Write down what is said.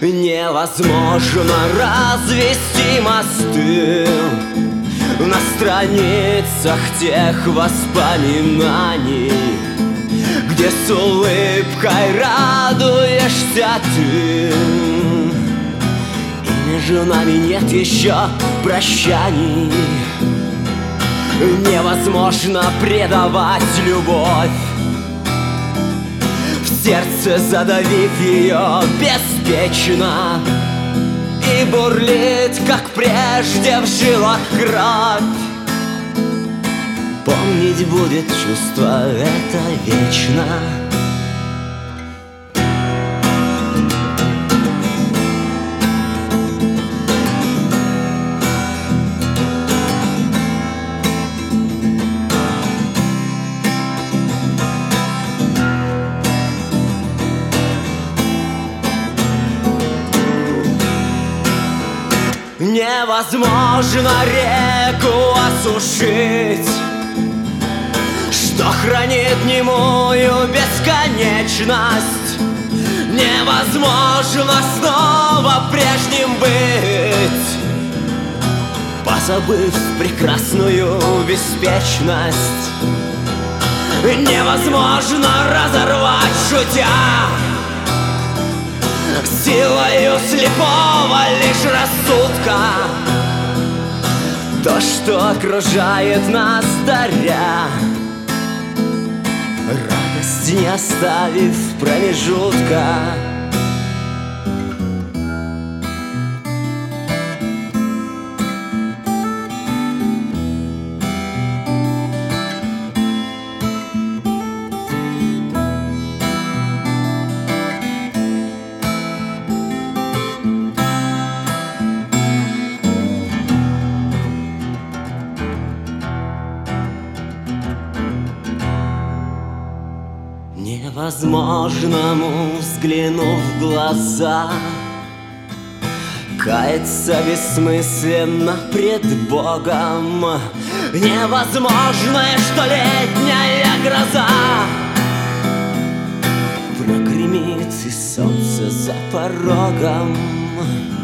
Невозможно развести мосты на страницах тех воспоминаний, где с улыбкой радуешься ты, и между нами нет еще прощаний. Невозможно предавать любовь, в сердце задавив ее беспечно, и бурлит, как прежде, в жилах кровь. Помнить будет чувство это вечно. Невозможно реку осушить, что хранит немую бесконечность. Невозможно снова прежним быть, позабыв прекрасную беспечность. Невозможно разорвать, шутя, силою слепого лишь рассудка то, что окружает нас, даря радость, не оставив промежутка. Невозможному, взглянув в глаза, каяться бессмысленно пред Богом. Невозможное, что летняя гроза прогремит, и солнце за порогом.